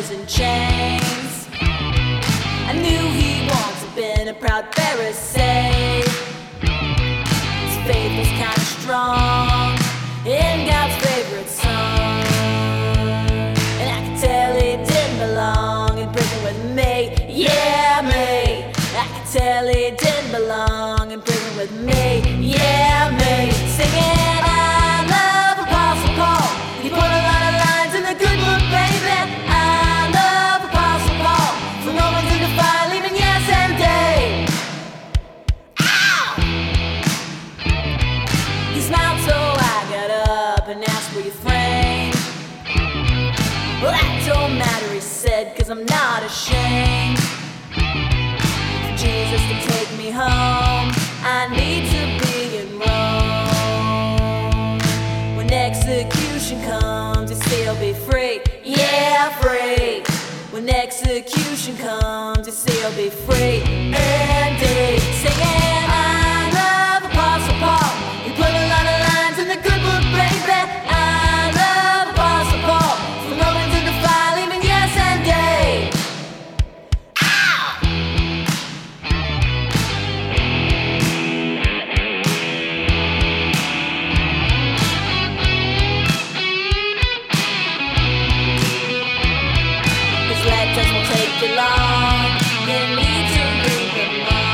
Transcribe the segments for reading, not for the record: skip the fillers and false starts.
is in chains. I knew he once had been a proud Pharisee. His faith was kind of strong in God's favorite song, and I could tell he didn't belong in prison with me. Yeah, me. I could tell he didn't belong in prison with me. Yeah, me. Singing I love Apostle Paul. He put a lot of lines in the good book, baby. I love Apostle Paul. From Romans into Philemon, yes and day. Ow! He smiled, so I got up and asked, were you framed? Well, that don't matter, he said, 'cause I'm not ashamed. For Jesus to take me home, I need to be in Rome. When execution comes, you still be free. Yeah, free. When execution comes, you still be free. Indeed. Singing I love Apostle Paul. He put a lot of lines in the good book, baby. I love Apostle Paul. From Romans into Philemon, yes and day. Ow! His letters won't take you long. You need to read them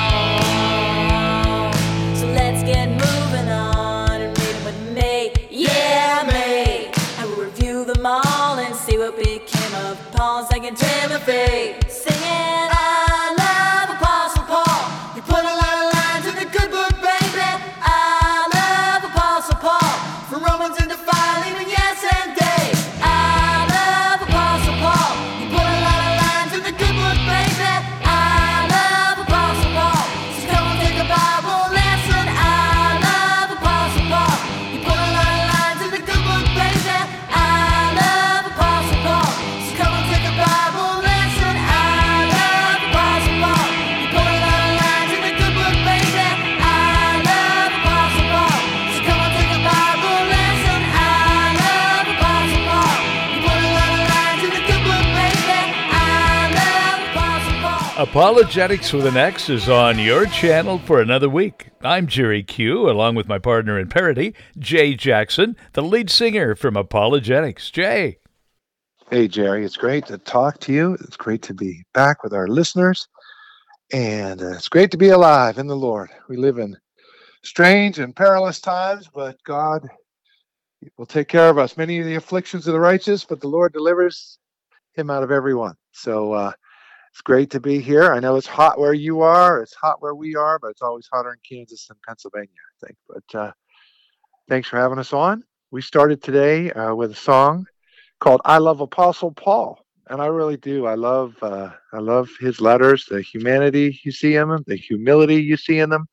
all. So let's get moving on and read them with me. Yeah, me. And we'll review them all and see what became of Paul, 2 Timothy. Singing I love Apostle Paul. He put a lot of lines in the good book, baby. I love Apostle Paul. From Romans into Philemon, yes and day. I love Apostle Paul. He put a lot of lines in the good book, baby. I love Apostle Paul. So come and take a Bible lesson. I love Apostle Paul. He put a lot of lines in the good book, baby. I love Apostle Paul. So come and take a Bible lesson. I love Apostle Paul. He put a lot of lines in the good book, baby. I love Apostle Paul. So come and take a Bible lesson. I love Apostle Paul. He put a lot of lines in the good book, baby. I love Apostle Paul. Apologetics with an X is on your channel for another week. I'm Jerry Q, along with my partner in parody, Jay Jackson, the lead singer from Apologetics. Jay. Hey, Jerry, it's great to talk to you. It's great to be back with our listeners. And it's great to be alive in the Lord. We live in strange and perilous times, but God will take care of us. Many of the afflictions of the righteous, but the Lord delivers him out of every one. So it's great to be here. I know it's hot where you are. It's hot where we are, but it's always hotter in Kansas and Pennsylvania, I think. But thanks for having us on. We started today with a song called "I Love Apostle Paul," and I really do. I love his letters, the humanity you see in them, the humility you see in them,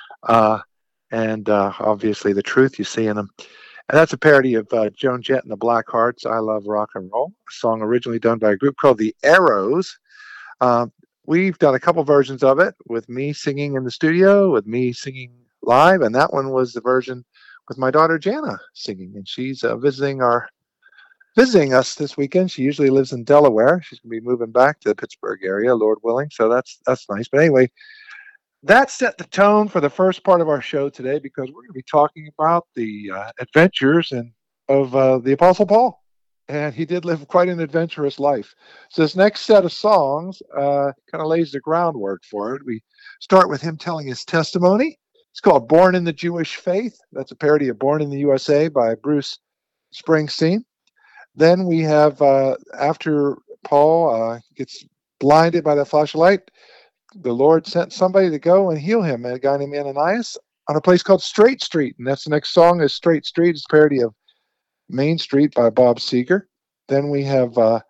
and obviously the truth you see in them. And that's a parody of Joan Jett and the Blackhearts' "I Love Rock and Roll," a song originally done by a group called the Arrows. We've done a couple versions of it with me singing in the studio, with me singing live, and that one was the version with my daughter Jana singing, and she's visiting us this weekend. She usually lives in Delaware. She's going to be moving back to the Pittsburgh area, Lord willing. So that's nice. But anyway, that set the tone for the first part of our show today, because we're going to be talking about the adventures of the Apostle Paul. And he did live quite an adventurous life. So this next set of songs kind of lays the groundwork for it. We start with him telling his testimony. It's called "Born in the Jewish Faith." That's a parody of "Born in the USA" by Bruce Springsteen. Then we have, after Paul gets blinded by the flash of light, the Lord sent somebody to go and heal him, a guy named Ananias, on a place called Straight Street. And that's the next song is "Straight Street." It's a parody of "Main Street" by Bob Seger. Then we have a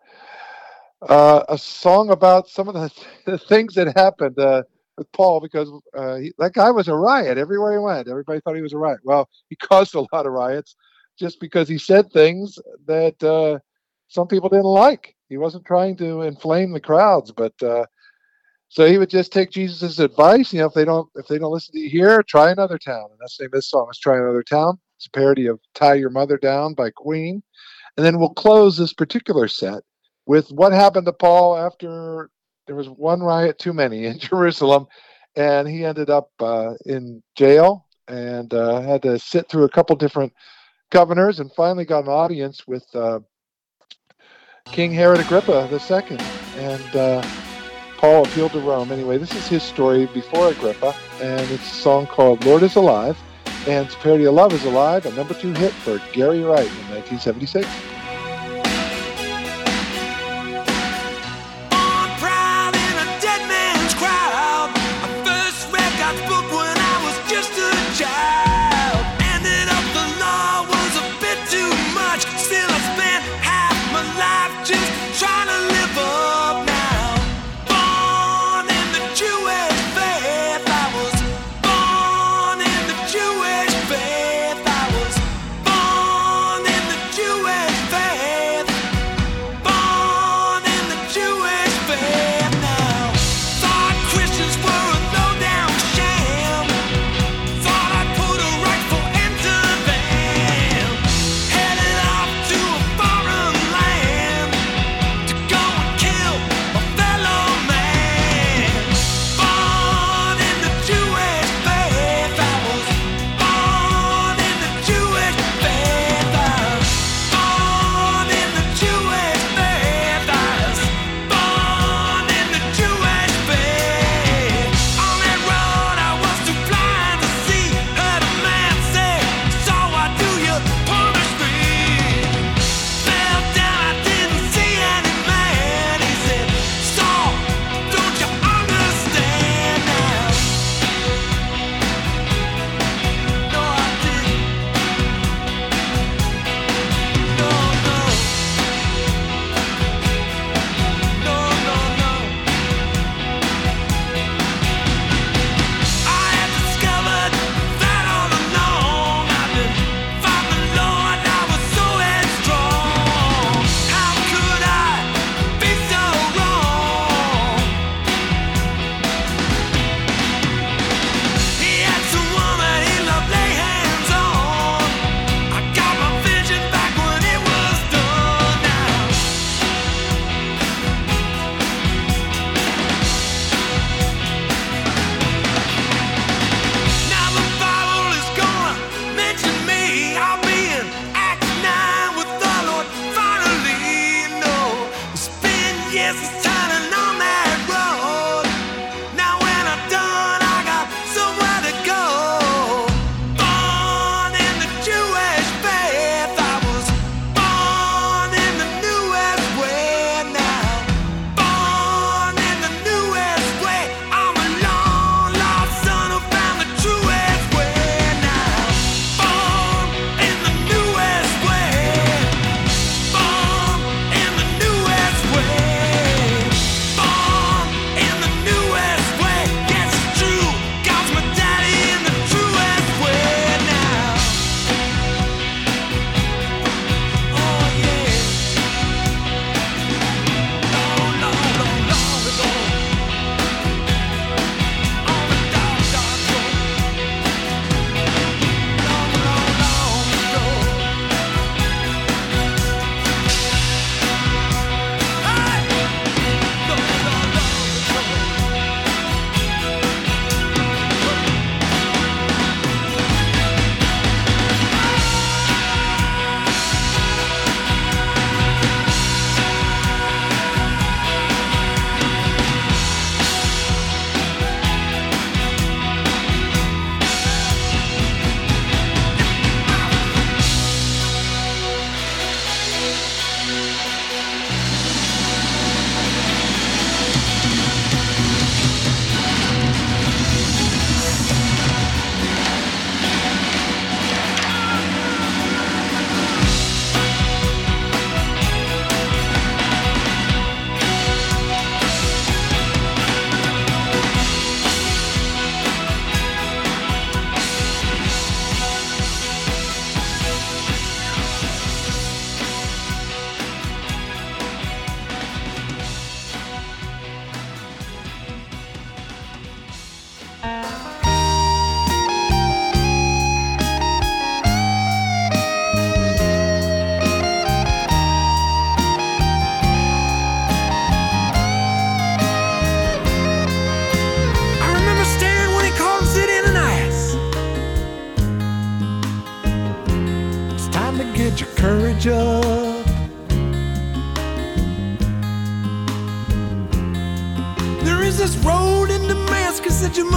song about some of the things that happened with Paul, because that guy was a riot everywhere he went. Everybody thought he was a riot. Well, he caused a lot of riots just because he said things that some people didn't like. He wasn't trying to inflame the crowds, but so he would just take Jesus' advice. If they don't listen to you here, try another town. And that's the name of this song, is "Try Another Town." It's a parody of "Tie Your Mother Down" by Queen. And then we'll close this particular set with what happened to Paul after there was one riot too many in Jerusalem, and he ended up in jail and had to sit through a couple different governors, and finally got an audience with King Herod Agrippa II, and Paul appealed to Rome. Anyway, this is his story before Agrippa, and it's a song called Lord is Alive, and it's a parody of Love is Alive, a #2 hit for Gary Wright in 1976.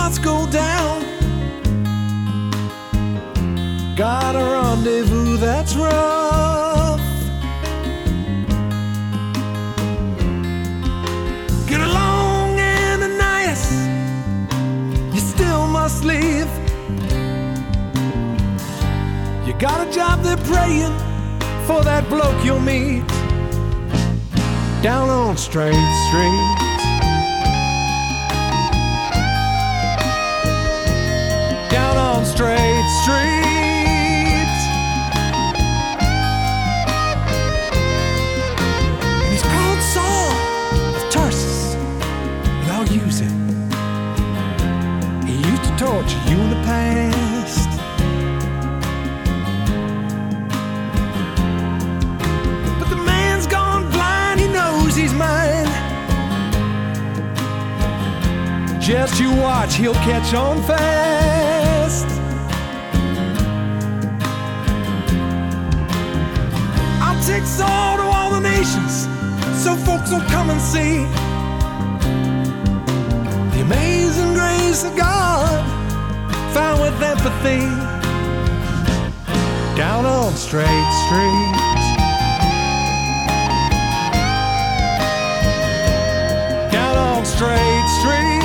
lights go down. Got a rendezvous that's rough. Get along, Ananias, you still must leave. You got a job there praying for that bloke you'll meet down on Straight Street. Down on Straight Street. And he's called Saul of Tarsus, and I'll use it. He used to torture you in the past. But the man's gone blind, he knows he's mine. Just you watch, he'll catch on fast. I'll take Saul to all the nations, so folks will come and see the amazing grace of God, found with empathy, down on Straight Street. Down on Straight Street.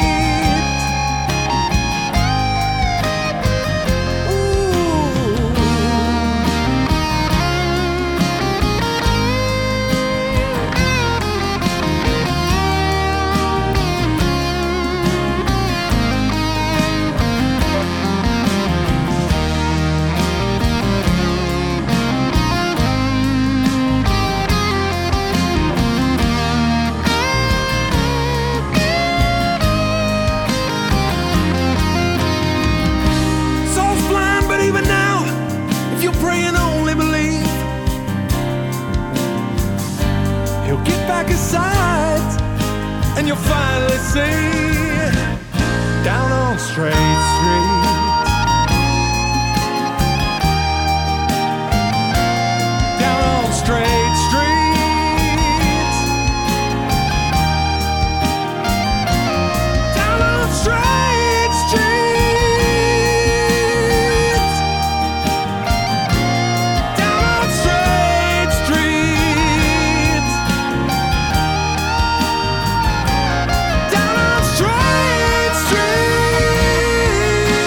And you'll finally see down on Straight Street. Down on Straight Street. Down on Straight Street. Down on Straight Street. Down on Straight Street.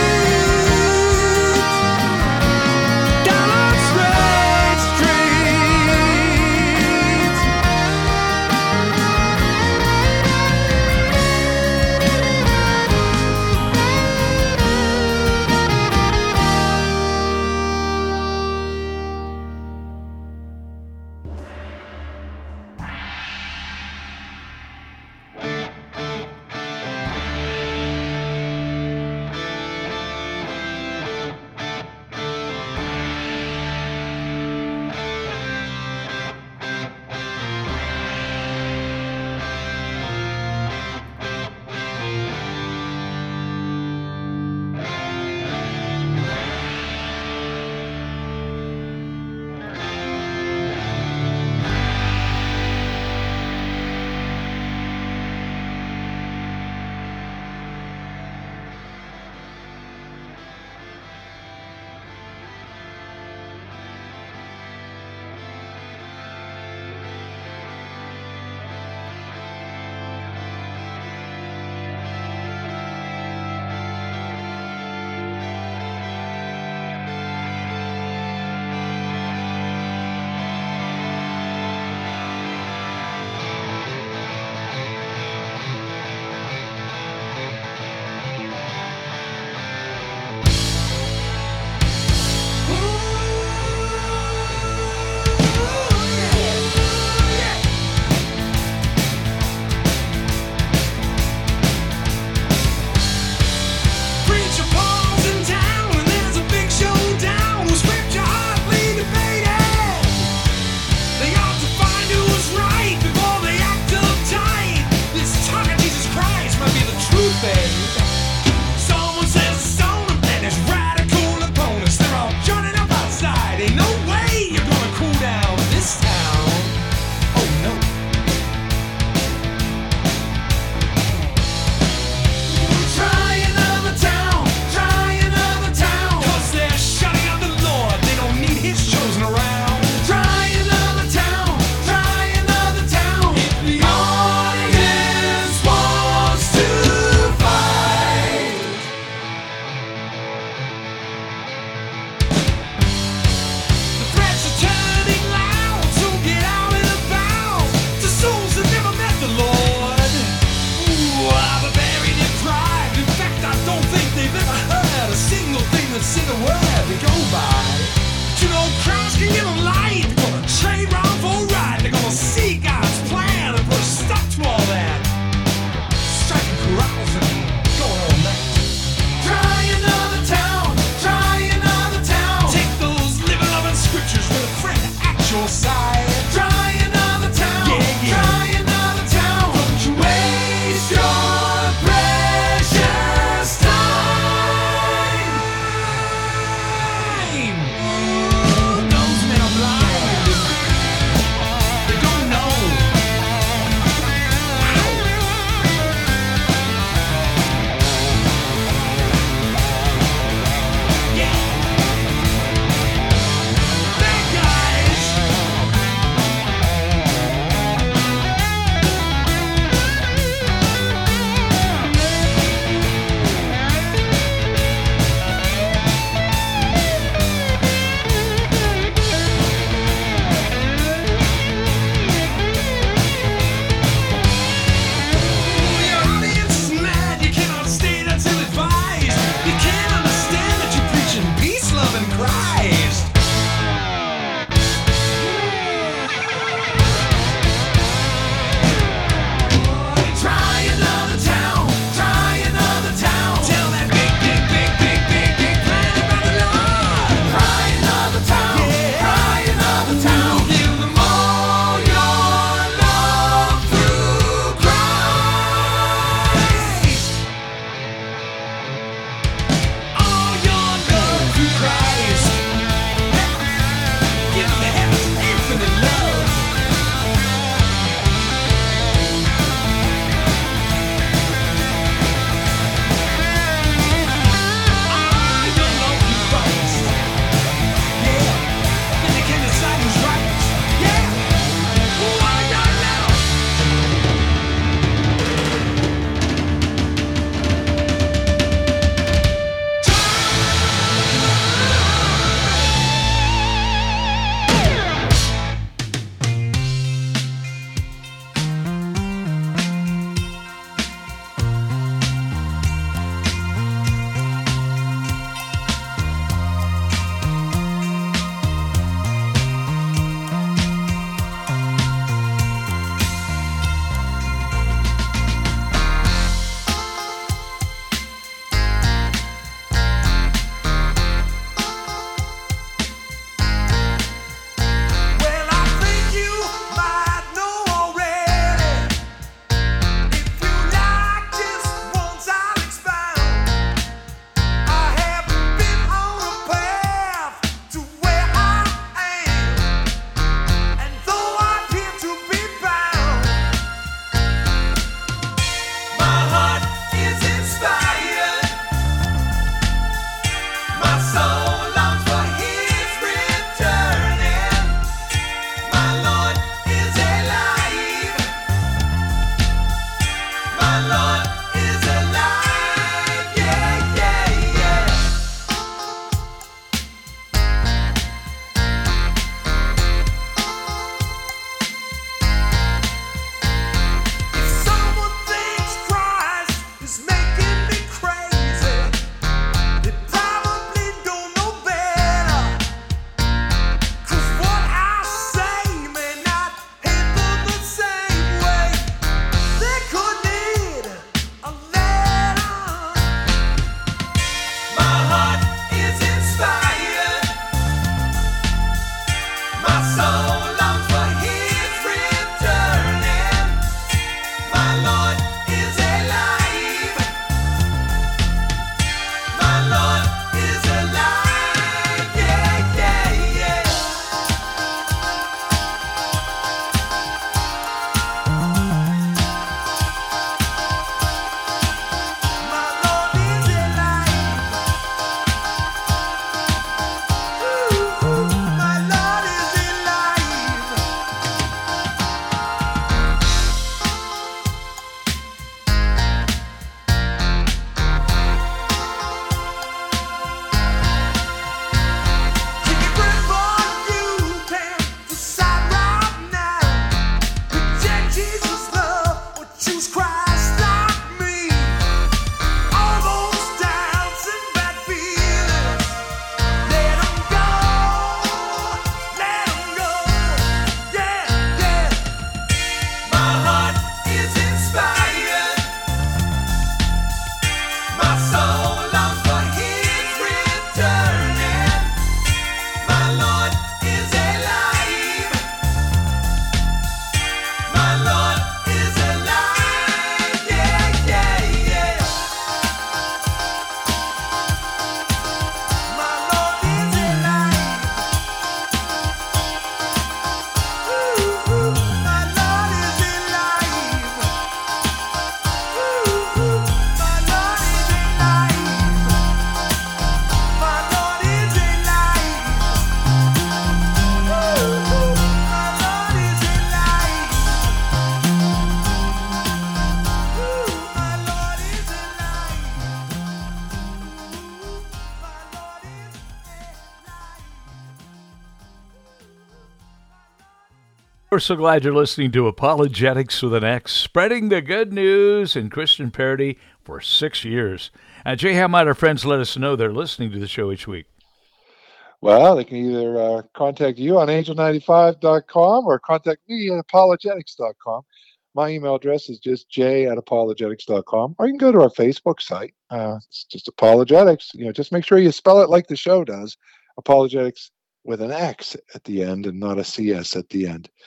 We're so glad you're listening to Apologetics with an X, spreading the good news in Christian parody for 6 years. Jay, how might our friends let us know they're listening to the show each week? Well, they can either contact you on angel95.com or contact me at apologetics.com. My email address is just j@apologetics.com, or you can go to our Facebook site. It's just Apologetics. Just make sure you spell it like the show does, Apologetics with an X at the end and not a CS at the end.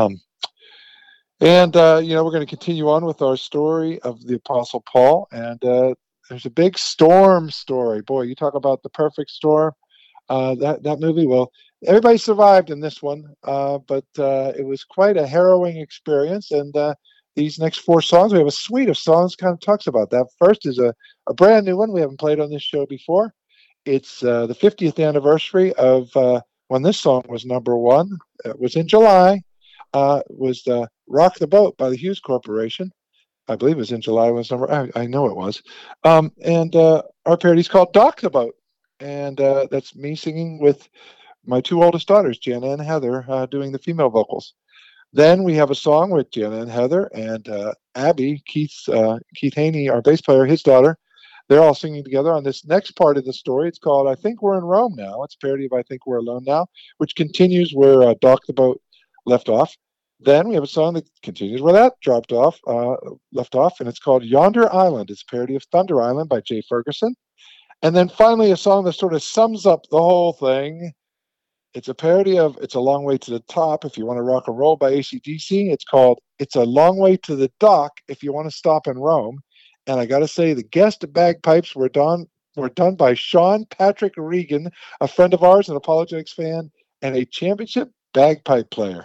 We're going to continue on with our story of the Apostle Paul, and there's a big storm story. Boy, you talk about the perfect storm. That movie, well, everybody survived in this one, but it was quite a harrowing experience. And these next 4 songs, we have a suite of songs kind of talks about that. First is a brand new one we haven't played on this show before. It's the 50th anniversary of when this song was number 1. It was in July. It was Rock the Boat by the Hughes Corporation. I believe it was in July. I know it was. And our parody is called Dock the Boat. And that's me singing with my 2 oldest daughters, Jenna and Heather, doing the female vocals. Then we have a song with Jenna and Heather and Abby, Keith Haney, our bass player, his daughter. They're all singing together on this next part of the story. It's called I Think We're in Rome Now. It's a parody of I Think We're Alone Now, which continues where Dock the Boat left off. Then we have a song that continues where that left off, and it's called Yonder Island. It's a parody of Thunder Island by Jay Ferguson. And then finally, a song that sort of sums up the whole thing. It's a parody of It's a Long Way to the Top, If You Want to Rock and Roll by AC/DC. It's called It's a Long Way to the Dock, If You Want to Stop in Rome. And I got to say, the guest bagpipes were done by Sean Patrick Regan, a friend of ours, an Apologetics fan, and a championship bagpipe player.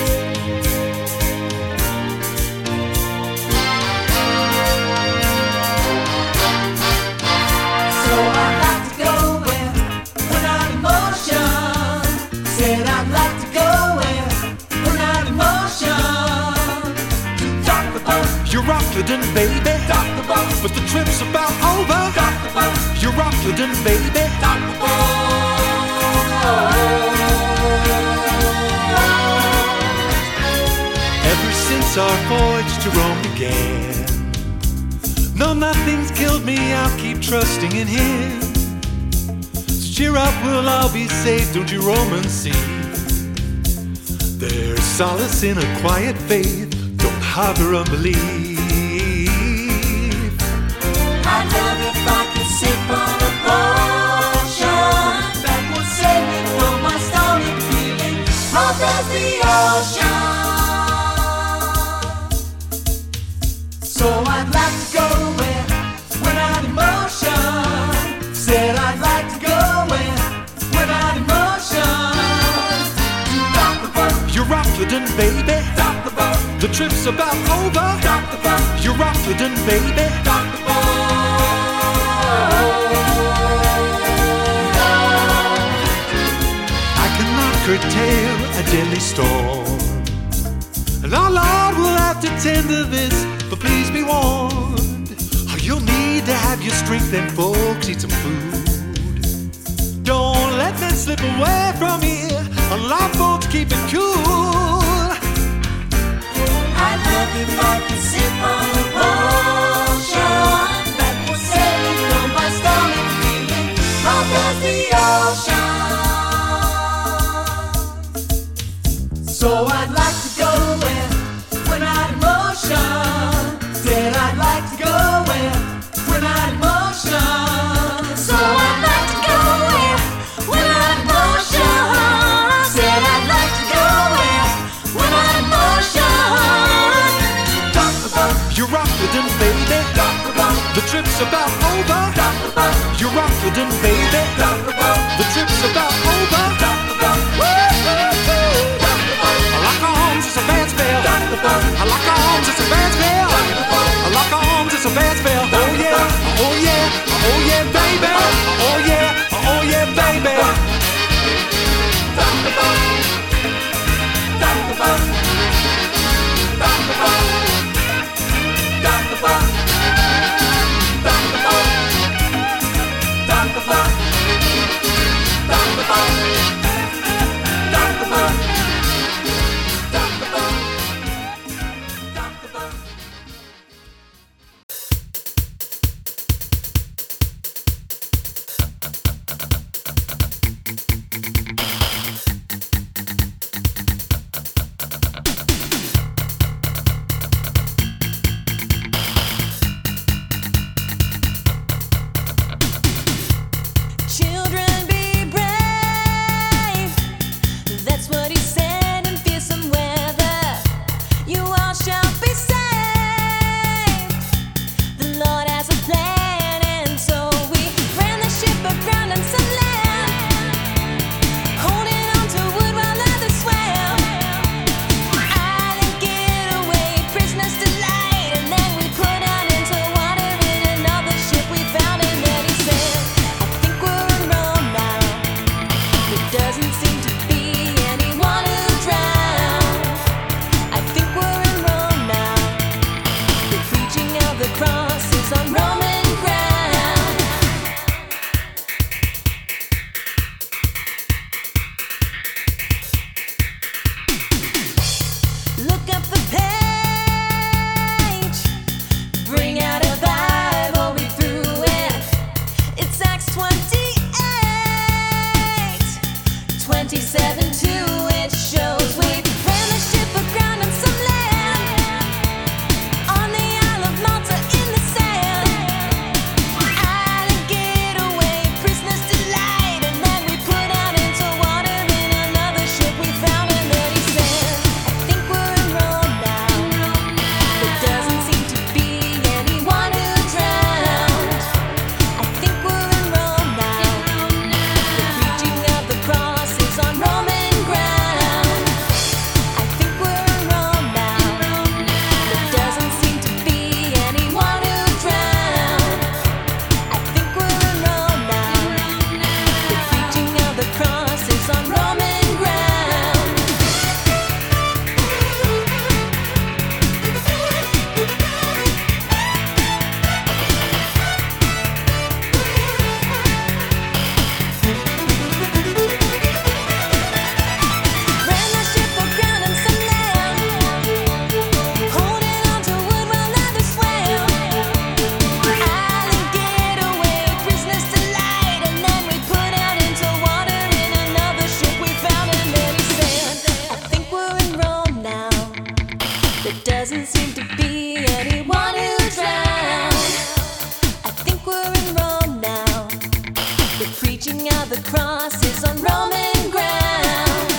You're Rockland, baby. Dock the boat. But the trip's about over. Dock the boat. You're Rockland, baby. Dock the boat. Ever since our voyage to Rome began, no, nothing's killed me. I'll keep trusting in Him. So cheer up, we'll all be safe. Don't you Romans see? There's solace in a quiet faith. Don't harbor unbelief. I'd love if I could sip on a potion that would save me from my stormy feeling. Cold as the ocean. So I'd like to go where we're not in motion. Said I'd like to go where we're not in motion. Dock the boat. You're Rockland, baby. Dock the boat. The trip's about over. Dock the boat. You're Rockland, baby. Dock the boat. I cannot curtail a deadly storm, and our Lord will have to tend to this, but please be warned. Oh, you'll need to have your strength and folks eat some food. Don't let men slip away from here. A lifeboat's keep it cool. I'd love if I could sip on a potion that would save me from my stormy feeling. Cold as the ocean. So I'd like to go where we're not in motion. Said I'd like to go where we're not in motion. So I'd like to go where we're not in motion. Said I'd like to go where we're not in motion. Dock the boat. You're Rockland, baby. Dock the boat. The trip's about over. Dock the boat. You're Rockland, baby. Dock the boat. The trip's about over. Dock the boat. Dock the boat. I lock arms, it's a bad spell. Dock the boat. I lock arms, it's a bad spell. Dock the boat. I lock arms, it's a bad spell. Oh yeah, oh yeah, oh yeah, baby. Oh yeah, oh yeah, baby. Dock the boat. Dock the boat. Dock the boat. Dock the boat. Dock the boat. Dock the boat. Dock the boat. doesn't seem to be anyone who drowns. I think we're in Rome now. The preaching of the cross is on Roman ground.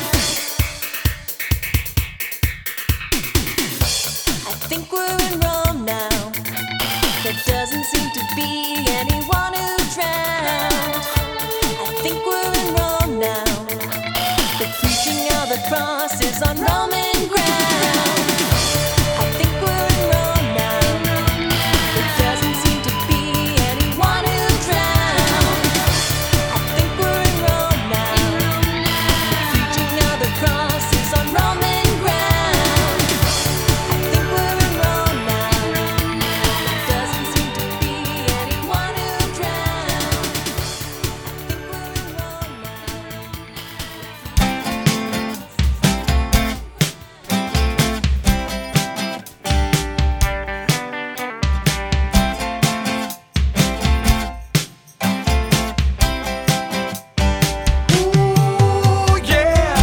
I think we're in Rome now. There doesn't seem to be anyone who drowned. I think we're in Rome now. The preaching of the cross is on Roman ground. I think we're in Rome now. There doesn't seem to be anyone who drowned. I think we're in Rome now. The preaching of the cross is on Roman ground. I think we're in Rome now. There doesn't seem to be anyone who drowned. I think we're in Rome now. Ooh, yeah.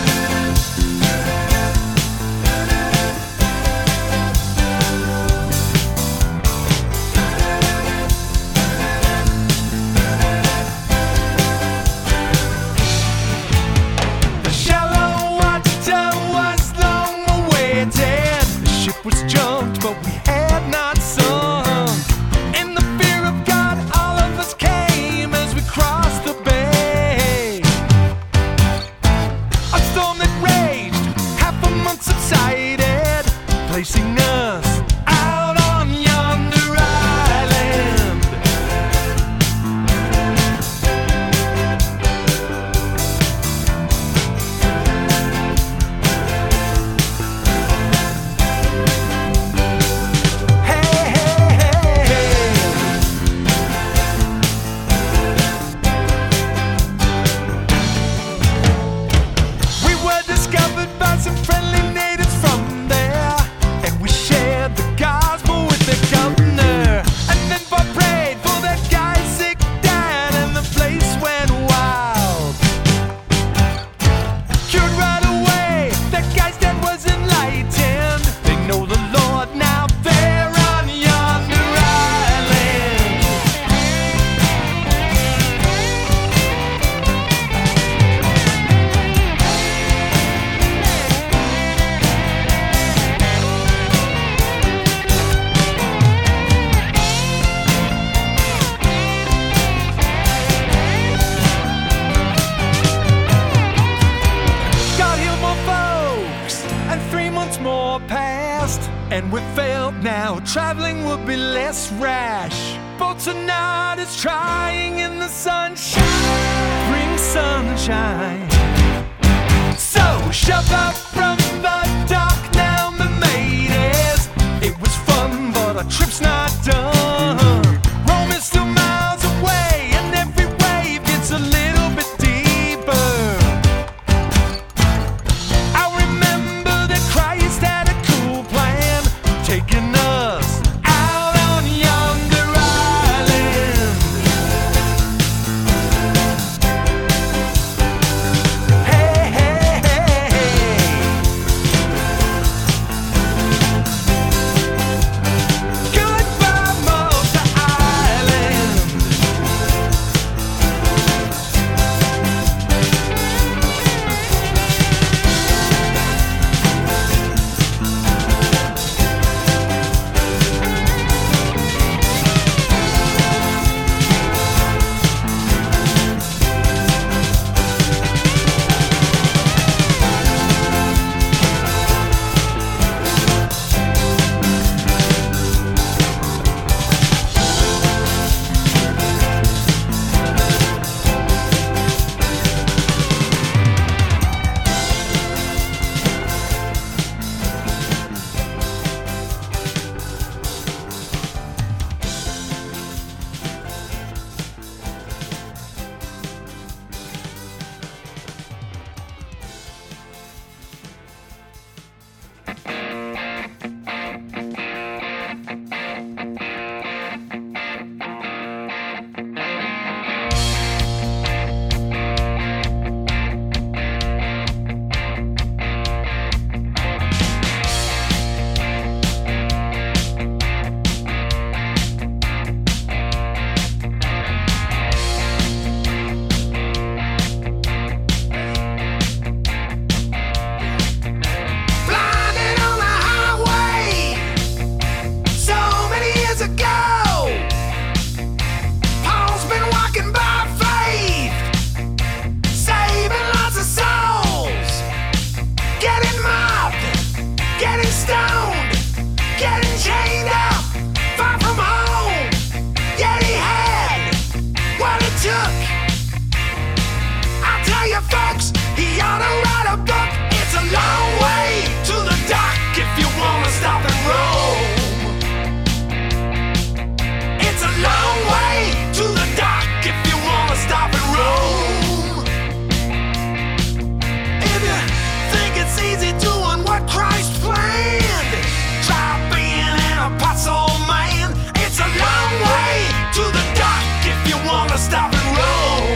The shallow water was long awaited. The ship was jumped, but we had not sunk. In the fear of God, all of us came as we crossed the bay. A storm that raged, half a month subsided, placing us out on yonder island. Hey, hey, hey. We were discovered by some friendly natives from there, and we shared the gospel with the governor. And then for prayed for that guy's sick dad, and the place went wild. Cured right away, that guy's dad was enlightened. They know the Lord now, they're on yonder island. God healed more folks, and 3 months more passed, and we felt now traveling would be less rash. Boats are not as trying in the sunshine, bring sunshine. So shove up from the dock now, my mateys. It was fun, but our trip's not done. Rome is still miles away, and every wave gets a little bit deeper. I remember that Christ had a cool plan, taking us out on yonder island. Hey, hey, hey, hey. stoned, getting chained up, far from home. Yet he had what it took. I'll tell you folks, he ought to write a book. It's a long way to the dock if you want to stop and roam. It's a long way to the dock if you want to stop and roam. If you think it's easy doing what Christ planned, try being an apostle man. It's a long way to the dock if you want to stop and roam.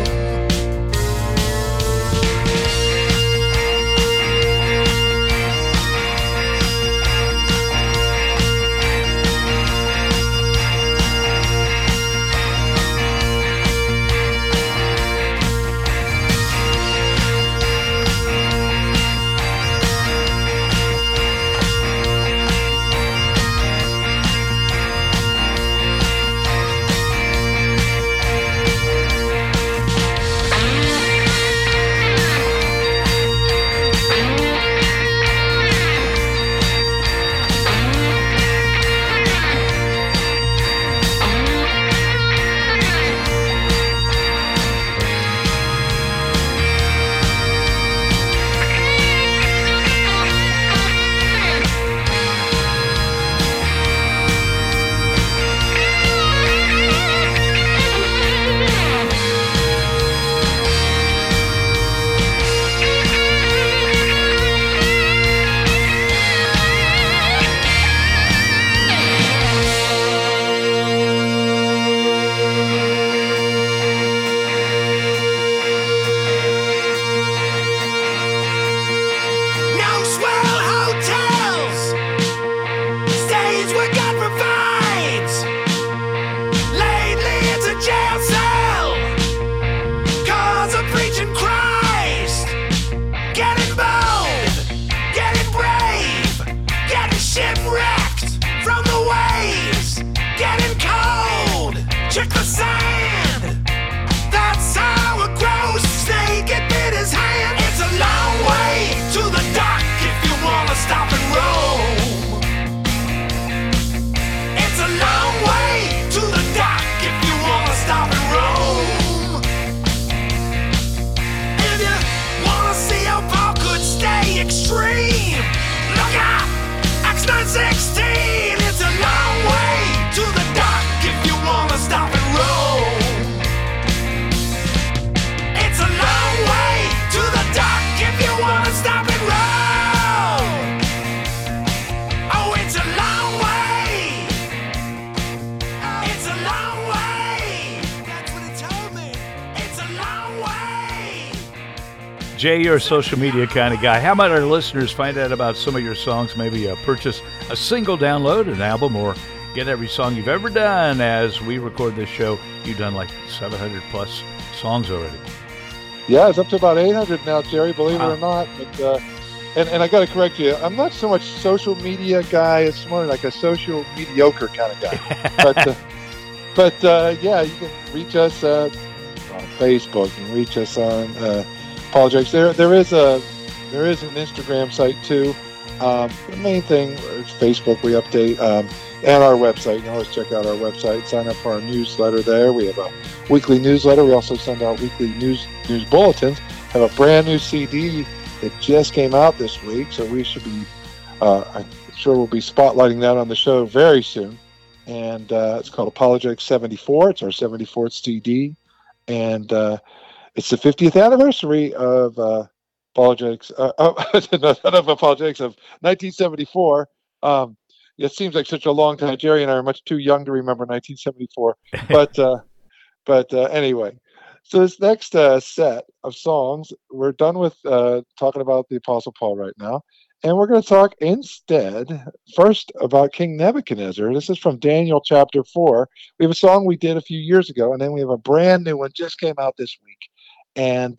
Jay, you're a social media kind of guy. How about our listeners find out about some of your songs, maybe purchase a single download, an album, or get every song you've ever done? As we record this show, you've done like 700 plus songs already. Yeah, it's up to about 800 now, Jerry, believe it or not. But and I got to correct you. I'm not so much social media guy. It's more like a social mediocre kind of guy. but yeah, you can reach us on Facebook. You can reach us on Apologetics. There is an Instagram site too. The main thing is Facebook. We update and our website. You can always check out our website. Sign up for our newsletter there. We have a weekly newsletter. We also send out weekly news bulletins. Have a brand new CD that just came out this week, so we should be. I'm sure we'll be spotlighting that on the show very soon. And it's called Apologetics 74. It's our 74th CD, and it's the 50th anniversary of Apologetics. Not of Apologetics, of 1974. It seems like such a long time. Jerry and I are much too young to remember 1974. But anyway, so this next set of songs, we're done with talking about the Apostle Paul right now. And we're going to talk instead first about King Nebuchadnezzar. This is from Daniel chapter 4. We have a song we did a few years ago, and then we have a brand new one just came out this week. And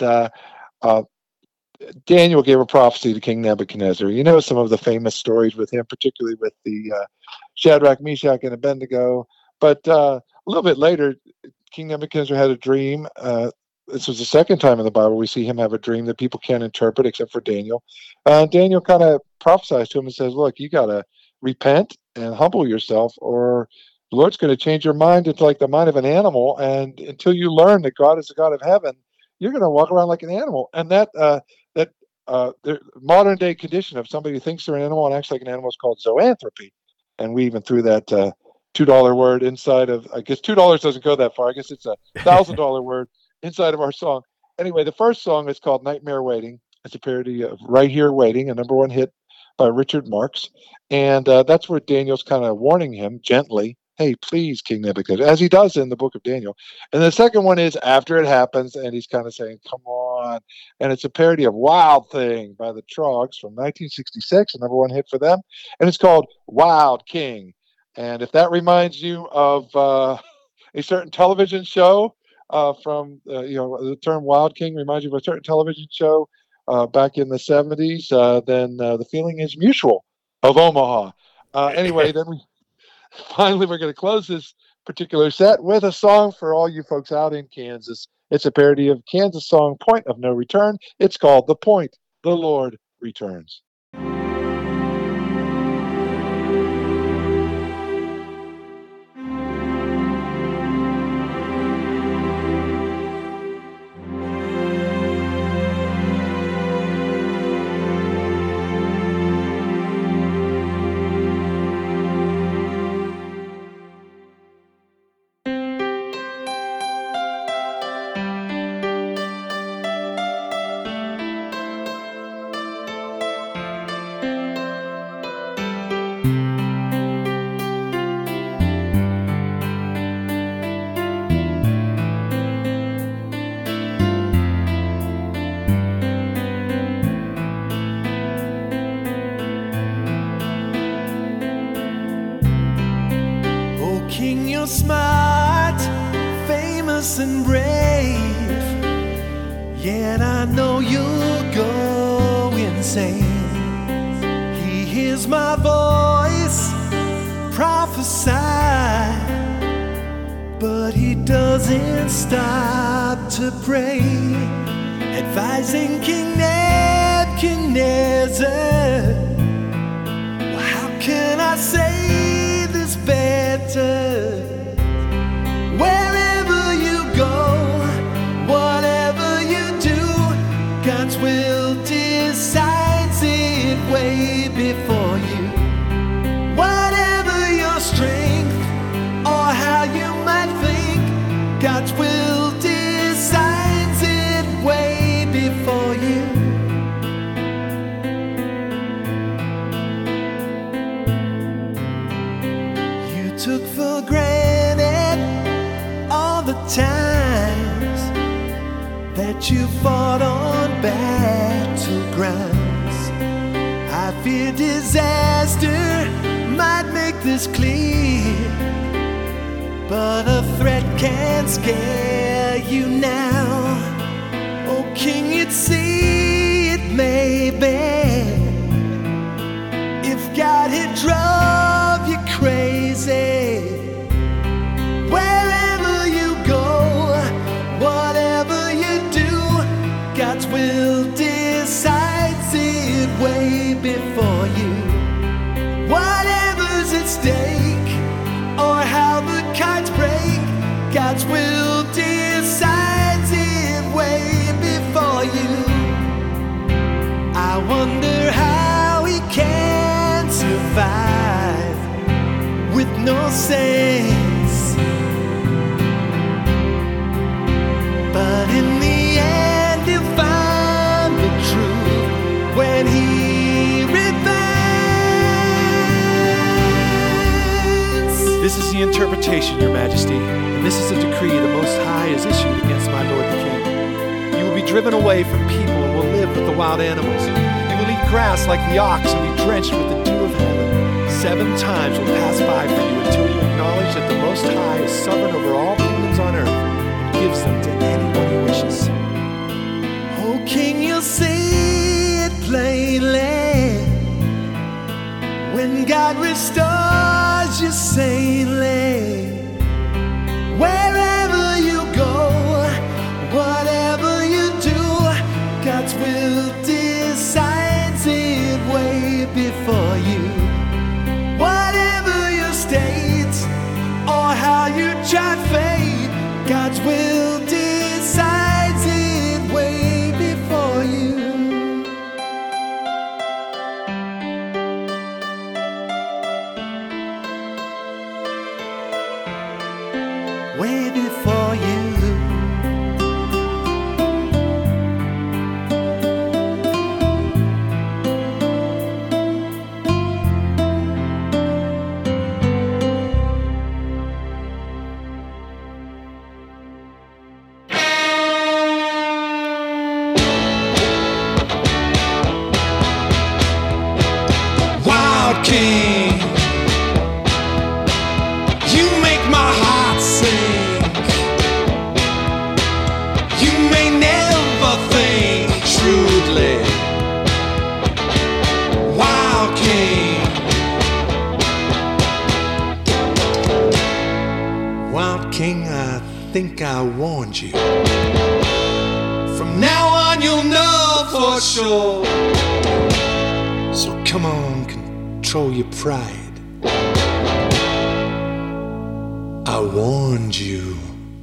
Daniel gave a prophecy to King Nebuchadnezzar. You know some of the famous stories with him, particularly with the Shadrach, Meshach, and Abednego. But a little bit later, King Nebuchadnezzar had a dream. This was the second time in the Bible we see him have a dream that people can't interpret except for Daniel. Daniel kind of prophesies to him and says, look, you got to repent and humble yourself, or the Lord's going to change your mind into like the mind of an animal. And until you learn that God is the God of heaven, you're going to walk around like an animal. And the modern day condition of somebody who thinks they're an animal and acts like an animal is called zoanthropy. And we even threw that $2 word inside of, I guess $2 doesn't go that far. I guess it's a $1,000 word inside of our song. Anyway, the first song is called Nightmare Waiting. It's a parody of Right Here Waiting, a #1 hit by Richard Marx. And that's where Daniel's kind of warning him gently, hey, please, King Nebuchadnezzar, as he does in the book of Daniel. And the second one is After It Happens, and he's kind of saying, come on. And it's a parody of Wild Thing by the Troggs from 1966, a #1 hit for them. And it's called Wild King. And if that reminds you of a certain television show from, the term Wild King reminds you of a certain television show back in the 70s, then the feeling is mutual of Omaha. Anyway, then we're going to close this particular set with a song for all you folks out in Kansas. It's a parody of Kansas song Point of No Return. It's called The Point the Lord Returns. Smart, famous and brave, yet I know you'll go insane. He hears my voice prophesy, but he doesn't stop to pray, advising King Nebuchadnezzar, well, how can I say this better? Wherever you go, whatever you do, God's will decides it way before you. Whatever your strength or how you might think, God's will decides it way before you. You took for granted the times that you fought on battlegrounds. I fear disaster might make this clear, but a threat can't scare you now. Oh, King, you'd see it maybe if God had drove you crazy. God's will decides it way before you. Whatever's at stake or how the kites break, God's will decides it way before you. I wonder how he can survive with no sense, but in the end he'll find the truth when he repents. This is the interpretation, Your Majesty, and this is a decree the Most High has issued against my Lord the King. You will be driven away from people and will live with the wild animals. You will eat grass like the ox and be drenched with the dew of heaven. 7 times will pass by for you until you acknowledge that the Most High is sovereign over all kingdoms on earth and gives them to anyone he wishes. Oh, King, you'll see it plainly when God restores you sanely. Wherever you go, whatever you do, God's will decides it way Whatever your state or how you chart fate, God's will decides it way before you. Way before you. Wild King, you make my heart sing. You may never think shrewdly. Wild King, Wild King, I think I warned you. From now on you'll know for sure. So come on, control your pride. I warned you.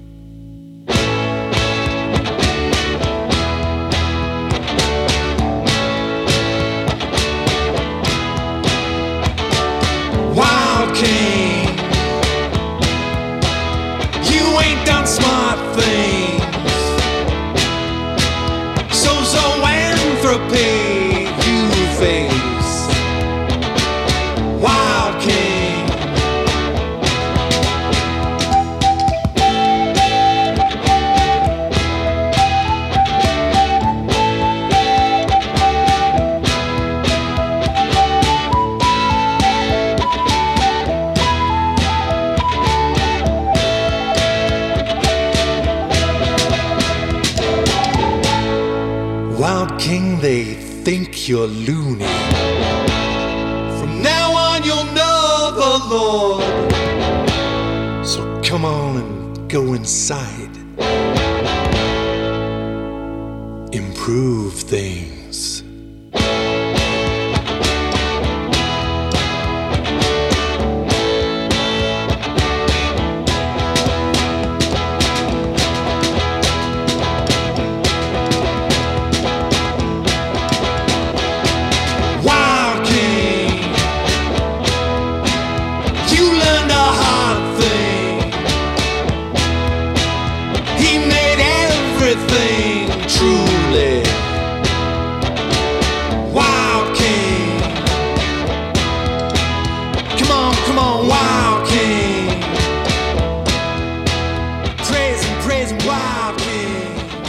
Wild King, you ain't done smart things. So zoanthropy you face. Wild King, Wild King, they think you're loony. From now on you'll know the Lord. So come on and go inside. Improve things. Wild King, you learned a hard thing. He made everything truly. Wild King, come on, Wild King. Praise him, Wild King.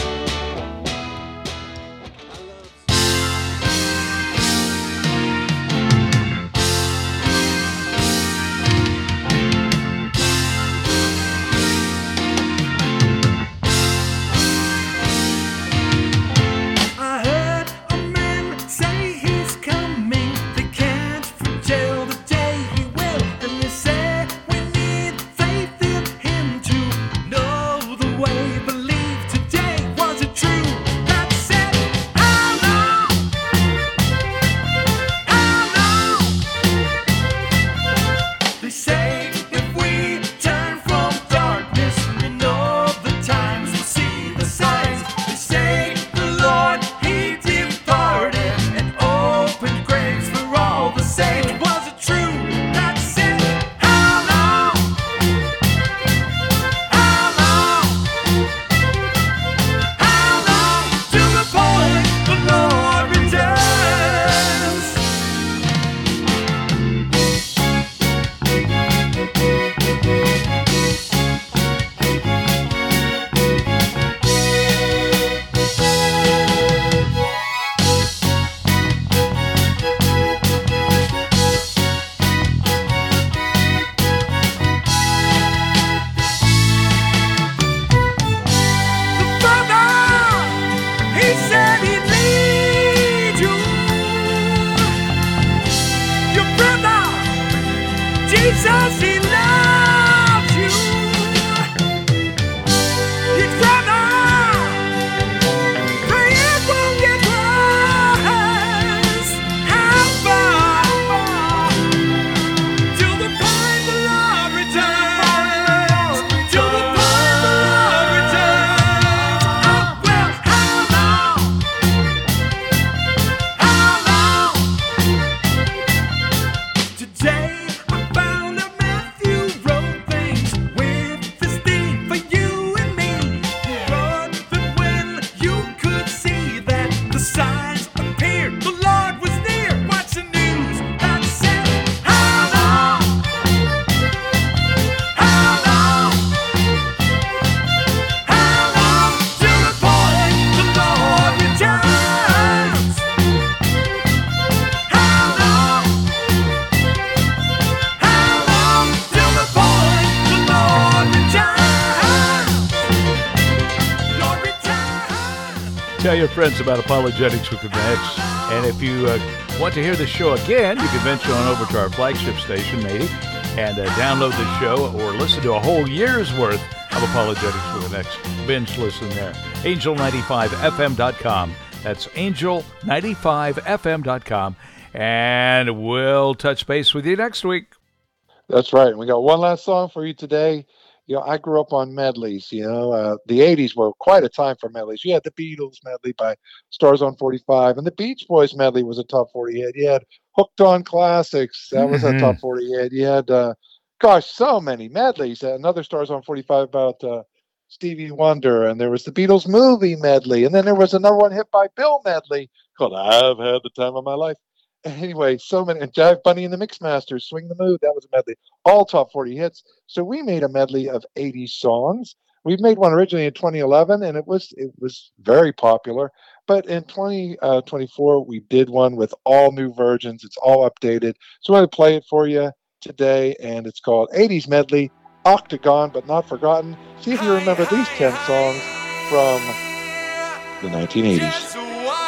I heard a man say he's coming. They can't foretell the day he will. And they say we need faith in him to know the way. Believe today, was it true? That said, how long? How long? They say if we turn from darkness, we know the times, we'll see the signs. They say the Lord, he departed and opened graves for all the saints. Was it true? That said, how long? How long? How long? Till the point the Lord returns. Father, he said he'd lead you. Your brother, Jesus, he loves you. Your brother, pray it won't get worse. How far? Tell your friends about Apologetics with X. And if you want to hear the show again, you can venture on over to our flagship station, maybe, and download the show or listen to a whole year's worth of Apologetics with an X. Binge listen there. Angel95fm.com. That's Angel95fm.com. And we'll touch base with you next week. That's right. We got one last song for you today. I grew up on medleys. The 80s were quite a time for medleys. You had the Beatles medley by Stars on 45, and the Beach Boys medley was a top 40 hit. You had Hooked on Classics. That was a top 40 hit. You had, so many medleys. Another Stars on 45 about Stevie Wonder, and there was the Beatles movie medley, and then there was another one hit by Bill medley called I've Had the Time of My Life. Anyway, so many. And Jive Bunny and the Mixmasters, Swing the Mood, that was a medley. All top 40 hits. So we made a medley of 80 songs. We made one originally in 2011, and it was very popular. But in 2024, we did one with all new versions. It's all updated. So I'm going to play it for you today, and it's called 80s Medley, Octagon, but Not Forgotten. See if you remember these 10 songs from the 1980s.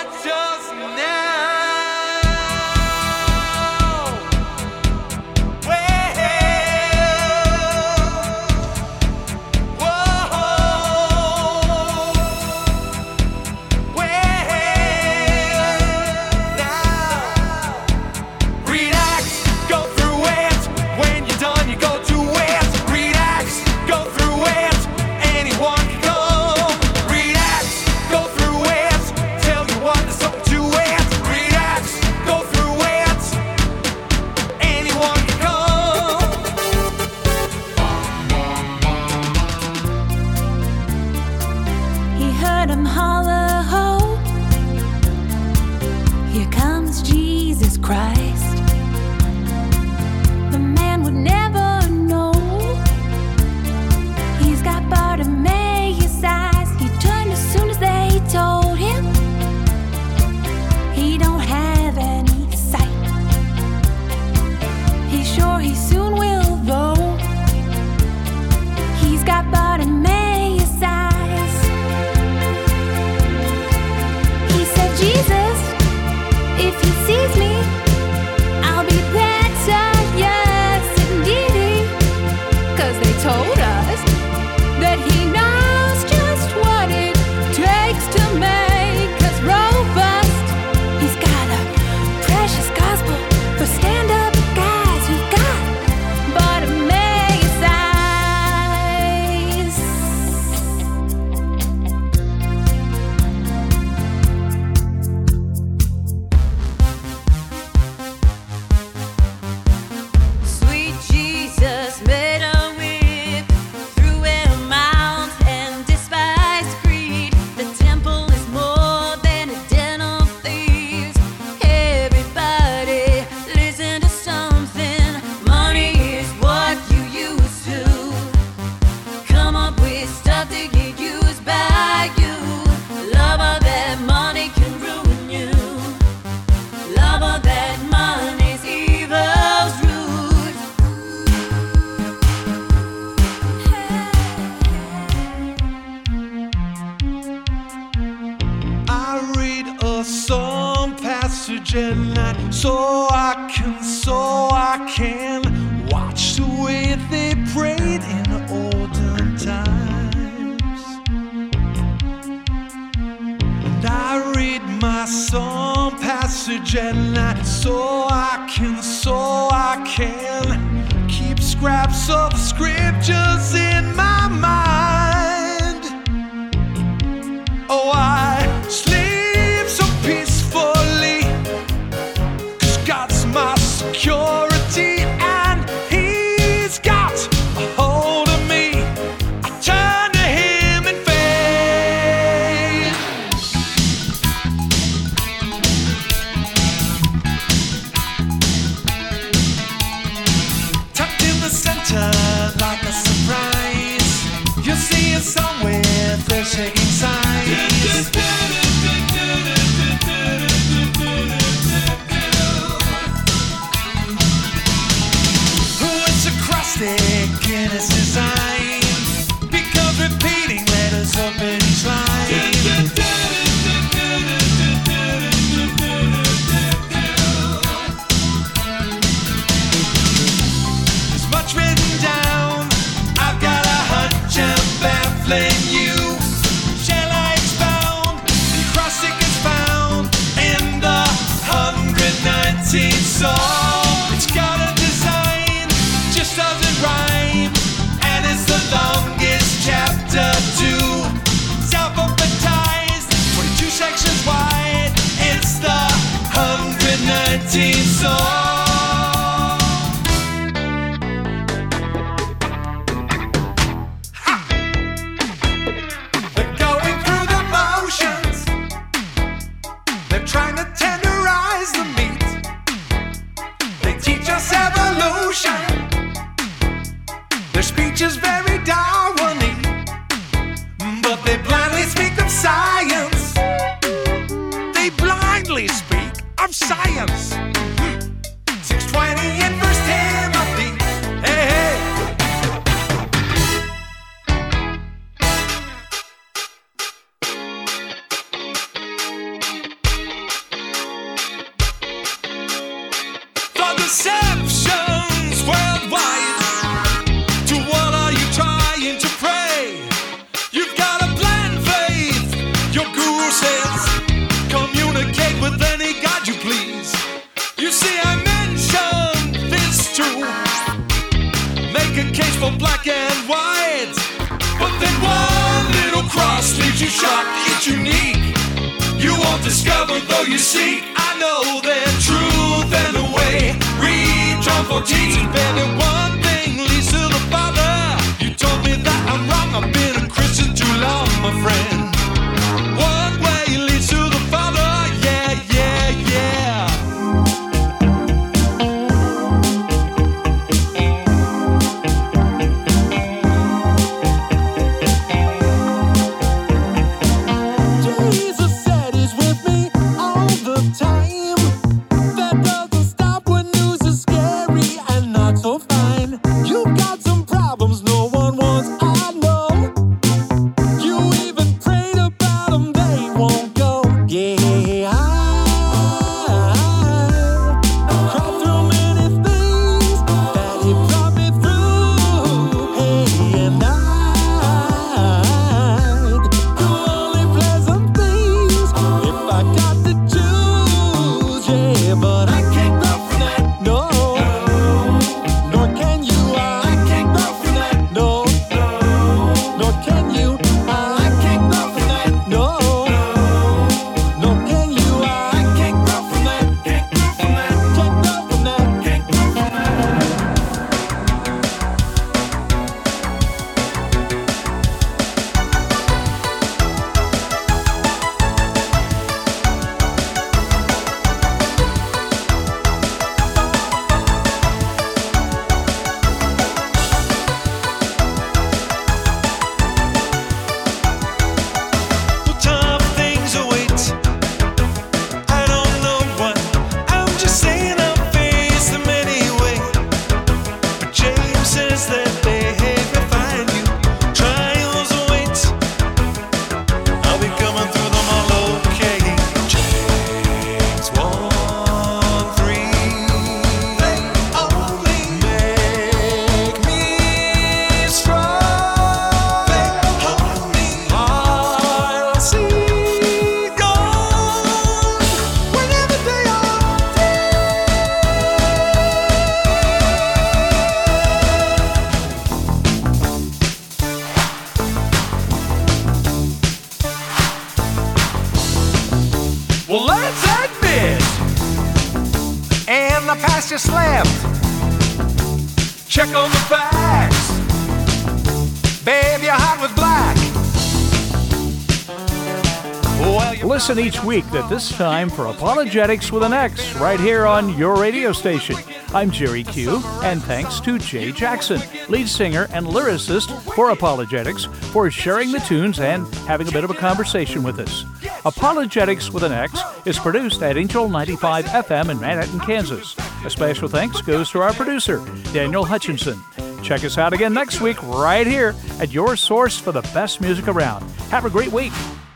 So I can watch the way they prayed in olden times. And I read my psalm passage at night so I can keep scraps of scriptures in my mind. Oh, I sleep so peacefully, 'cause God's my security and He's got a hold of me. I turn to Him in faith. Tucked in the center like a surprise, you'll see a song with their shaking sides. In its design, because repeating letters open each line. song. Ha! They're going through the motions. They're trying to tenderize the meat. They teach us evolution. Their speech is very Darwin-y, but they blindly speak of science. They blindly speak of science. 6:20 in 1 Timothy. Hey, hey. For deceptions worldwide, to what are you trying to pray? You've got a blind faith. Your guru says, communicate with any God you please. You see, I mentioned this too. Make a case for black and white. But then one little cross leaves you shocked. It's unique. You won't discover though you seek. I know that truth and the way. Read John 14. Baby, one thing leads to the Father. You told me that I'm wrong. I've been a Christian too long, my friend. One way leads to the Father. Yeah, yeah, yeah. Jesus said he's with me all the time. That doesn't stop when news is scary and not so fine. You've got some problems no one wants, I know. You even prayed about them, they won't go. Yeah, I've cried through many things that he brought me through. Hey, and I'd do only pleasant things if I got to choose. Yeah, but I can't go from that, no. Nor can you, I can't go from that, no. Nor can you, I can't go from that, no. Nor can you, I can't go from that, can't go from that, can't go from that, can't go from that. Well, tough things await. I don't know what. I'm just saying I'll face them anyway. But James says that behavior find you. Trials await. I'll be coming through them all okay. James 1:3. They only make me strong. They hold me. I'll see God whenever they are Well, let's admit, and the past just slept. Check on the facts. Babe, your heart was black. Well, you Listen each week at this time for Apologetics with an X right here on your radio station. I'm Jerry Q, and thanks to Jay Jackson, lead singer and lyricist for Apologetics, for sharing the tunes and having a bit of a conversation with us. Apologetics with an X is produced at Angel 95 FM in Manhattan, Kansas. A special thanks goes to our producer, Daniel Hutchinson. Check us out again next week right here at your source for the best music around. Have a great week.